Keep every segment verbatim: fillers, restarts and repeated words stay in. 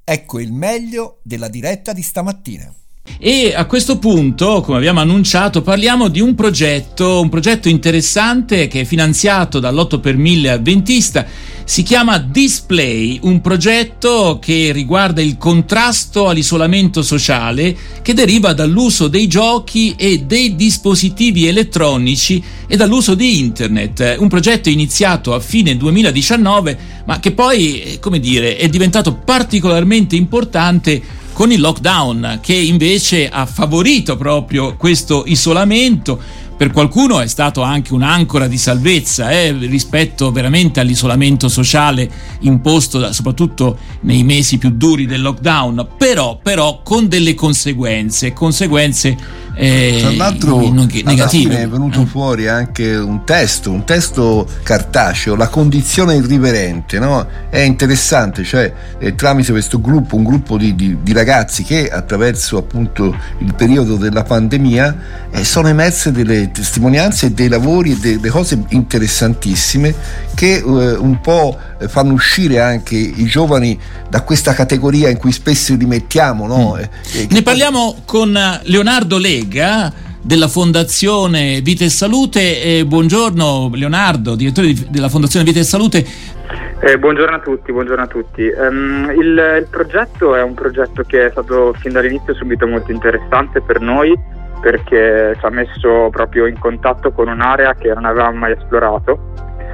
Ecco il meglio della diretta di stamattina. E a questo punto, come abbiamo annunciato, parliamo di un progetto, un progetto interessante che è finanziato dall'otto per mille Adventista. Si chiama Display, un progetto che riguarda il contrasto all'isolamento sociale che deriva dall'uso dei giochi e dei dispositivi elettronici e dall'uso di internet. Un progetto iniziato a fine duemiladiciannove, ma che poi, come dire, è diventato particolarmente importante con il lockdown, che invece ha favorito proprio questo isolamento. Per qualcuno è stato anche un'ancora di salvezza eh, rispetto veramente all'isolamento sociale imposto da, soprattutto nei mesi più duri del lockdown, però, però con delle conseguenze, conseguenze eh, tra l'altro negative. Alla fine è venuto fuori anche un testo, un testo cartaceo, la condizione irriverente, no? È interessante, cioè eh, tramite questo gruppo, un gruppo di, di, di ragazzi che attraverso appunto il periodo della pandemia eh, sono emerse delle testimonianze e dei lavori e delle cose interessantissime che eh, un po' fanno uscire anche i giovani da questa categoria in cui spesso li mettiamo, no? Mm. E, e ne parliamo con Leonardo Lega della Fondazione Vita e Salute. Eh, buongiorno Leonardo, direttore di, della Fondazione Vita e Salute. Eh, buongiorno a tutti, buongiorno a tutti. Um, il, il progetto è un progetto che è stato fin dall'inizio subito molto interessante per noi, perché ci ha messo proprio in contatto con un'area che non avevamo mai esplorato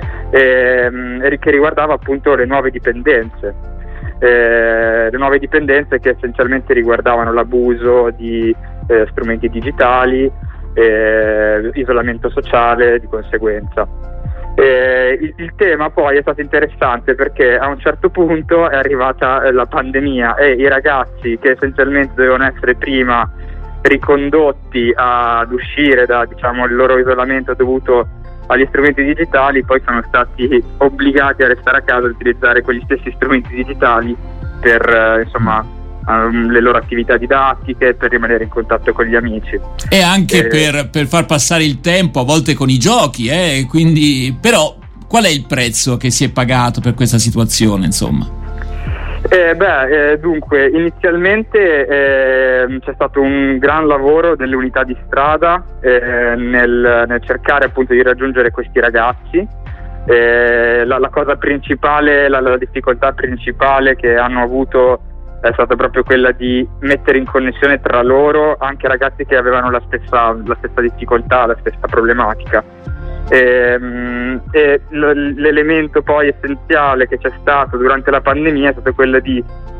e, e che riguardava appunto le nuove dipendenze, eh, le nuove dipendenze che essenzialmente riguardavano l'abuso di eh, strumenti digitali, eh, isolamento sociale di conseguenza. Eh, il, il tema poi è stato interessante perché a un certo punto è arrivata la pandemia e i ragazzi che essenzialmente dovevano essere prima ricondotti ad uscire da, diciamo, il loro isolamento dovuto agli strumenti digitali, poi sono stati obbligati a restare a casa e utilizzare quegli stessi strumenti digitali per eh, insomma um, le loro attività didattiche, per rimanere in contatto con gli amici e anche eh, per, per far passare il tempo, a volte con i giochi, eh? Quindi, però qual è il prezzo che si è pagato per questa situazione, insomma? Eh, beh, eh, dunque, inizialmente eh, c'è stato un gran lavoro delle unità di strada eh, nel, nel cercare appunto di raggiungere questi ragazzi. Eh, la, la cosa principale, la, la difficoltà principale che hanno avuto è stata proprio quella di mettere in connessione tra loro anche ragazzi che avevano la stessa, la stessa difficoltà, la stessa problematica. E, e l'elemento poi essenziale che c'è stato durante la pandemia è stato quello di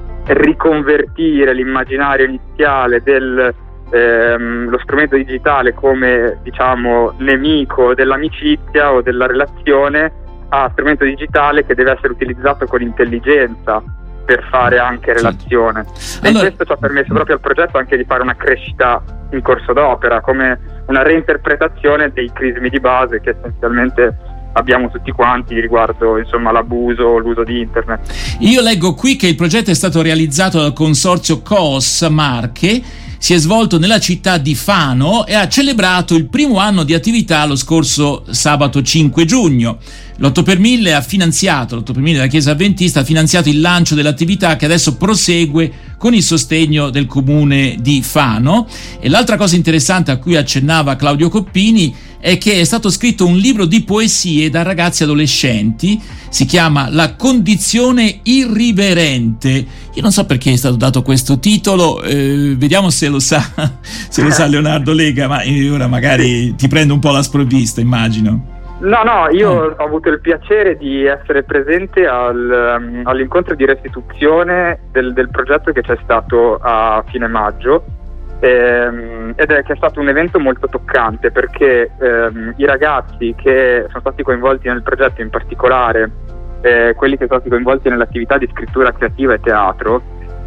riconvertire l'immaginario iniziale del ehm, lo strumento digitale come, diciamo, nemico dell'amicizia o della relazione a strumento digitale che deve essere utilizzato con intelligenza per fare anche relazione. E allora, questo ci ha permesso proprio al progetto anche di fare una crescita in corso d'opera, come una reinterpretazione dei crismi di base che essenzialmente abbiamo tutti quanti riguardo, insomma, l'abuso, l'uso di internet. Io leggo qui che il progetto è stato realizzato dal consorzio Coos Marche, si è svolto nella città di Fano e ha celebrato il primo anno di attività lo scorso sabato cinque giugno. L'otto per mille ha finanziato, l'otto per mille della Chiesa Adventista ha finanziato il lancio dell'attività che adesso prosegue con il sostegno del comune di Fano. E l'altra cosa interessante a cui accennava Claudio Coppini è che è stato scritto un libro di poesie da ragazzi adolescenti, si chiama La condizione irriverente. Io non so perché è stato dato questo titolo, eh, vediamo se lo sa, se lo sa Leonardo Lega, ma ora magari ti prendo un po' la sprovvista, immagino. No, no, io oh. ho avuto il piacere di essere presente al, um, all'incontro di restituzione del, del progetto che c'è stato a fine maggio, ehm, ed è che è stato un evento molto toccante perché ehm, i ragazzi che sono stati coinvolti nel progetto, in particolare eh, quelli che sono stati coinvolti nell'attività di scrittura creativa e teatro,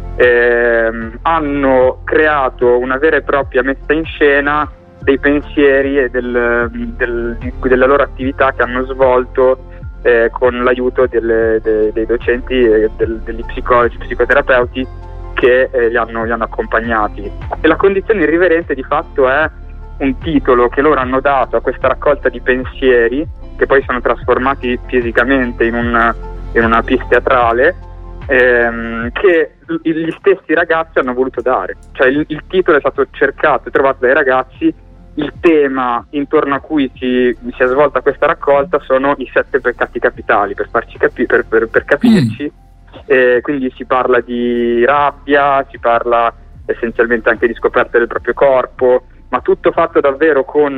ehm, hanno creato una vera e propria messa in scena dei pensieri e del, del, della loro attività che hanno svolto eh, con l'aiuto delle, de, dei docenti e del, degli psicologi, psicoterapeuti che eh, li, hanno, li hanno accompagnati. E la condizione irriverente di fatto è un titolo che loro hanno dato a questa raccolta di pensieri che poi sono trasformati fisicamente in, un, in una pièce teatrale ehm, che gli stessi ragazzi hanno voluto dare. Cioè il, il titolo è stato cercato e trovato dai ragazzi. Il tema intorno a cui si, si è svolta questa raccolta sono i sette peccati capitali, per farci capi- per, per, per capirci. Mm. Eh, quindi si parla di rabbia, si parla essenzialmente anche di scoperte del proprio corpo, ma tutto fatto davvero con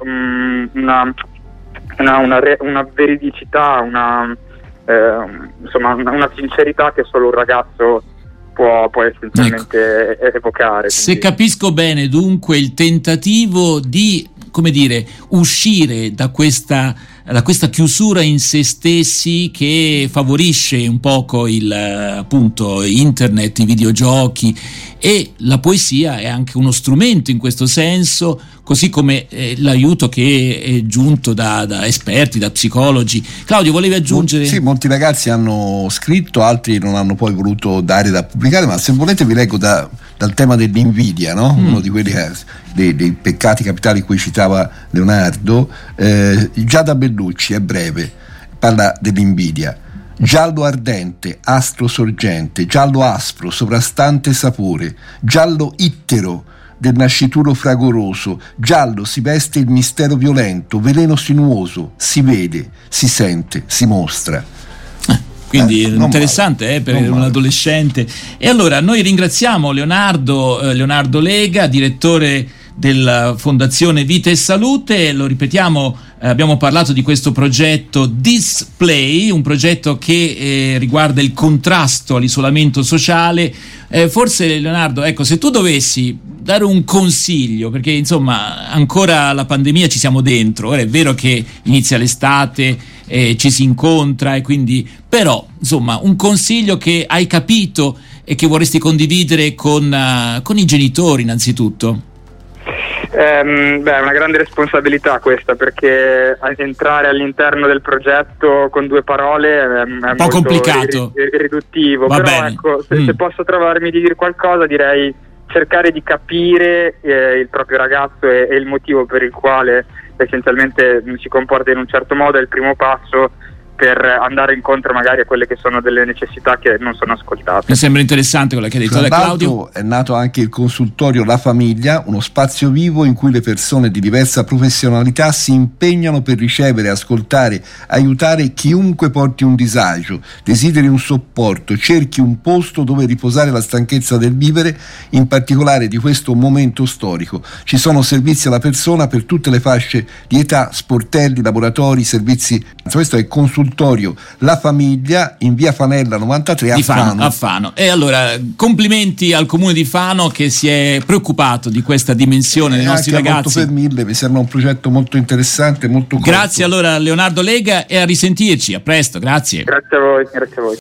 um, una, una, una, re, una veridicità, una, eh, insomma, una, una sincerità che solo un ragazzo può, può essenzialmente ecco. evocare. Se quindi. capisco bene, dunque, il tentativo di, come dire, uscire da questa, da questa chiusura in se stessi che favorisce un poco il, appunto, internet, i videogiochi, e la poesia è anche uno strumento in questo senso, così come eh, l'aiuto che è giunto da, da esperti, da psicologi. Claudio, volevi aggiungere? Sì, molti ragazzi hanno scritto, altri non hanno poi voluto dare da pubblicare, ma se volete vi leggo da, dal tema dell'invidia, no? Mm. Uno di quelli che, dei, dei peccati capitali cui citava Leonardo. eh, Giada Bellucci, è breve, parla dell'invidia. Giallo ardente, astro sorgente, giallo aspro, sovrastante sapore, giallo ittero del nascituro fragoroso, giallo si veste il mistero violento, veleno sinuoso, si vede, si sente, si mostra. Quindi eh, interessante eh, per non un male. adolescente. E allora noi ringraziamo Leonardo, eh, Leonardo Lega, direttore della Fondazione Vita e Salute. Lo ripetiamo, eh, abbiamo parlato di questo progetto Display, un progetto che eh, riguarda il contrasto all'isolamento sociale. Eh, forse Leonardo, ecco, se tu dovessi dare un consiglio, perché insomma ancora la pandemia ci siamo dentro, ora è vero che inizia l'estate, eh, ci si incontra e quindi, però insomma un consiglio che hai capito e che vorresti condividere con, uh, con i genitori innanzitutto. Um, beh, è una grande responsabilità questa, perché entrare all'interno del progetto con due parole è, è un molto po' complicato, ri- riduttivo. Va però bene. ecco, se, mm. se posso trovarmi di dire qualcosa, direi cercare di capire eh, il proprio ragazzo e, e il motivo per il quale essenzialmente si comporta in un certo modo è il primo passo per andare incontro magari a quelle che sono delle necessità che non sono ascoltate. Mi sembra interessante quello che hai detto. Tra Claudio. l'altro è nato anche il consultorio La Famiglia, uno spazio vivo in cui le persone di diversa professionalità si impegnano per ricevere, ascoltare, aiutare chiunque porti un disagio, desideri un supporto, cerchi un posto dove riposare la stanchezza del vivere, in particolare di questo momento storico. Ci sono servizi alla persona per tutte le fasce di età, sportelli, laboratori, servizi. Questo è il consultorio La Famiglia in via Fanella novantatré a Di Fano, Fano. a Fano. E allora complimenti al comune di Fano che si è preoccupato di questa dimensione dei e nostri anche ragazzi. otto per mille mi sembra un progetto molto interessante, molto corto. Grazie allora a Leonardo Lega e a risentirci, a presto, grazie. Grazie a voi, grazie a voi.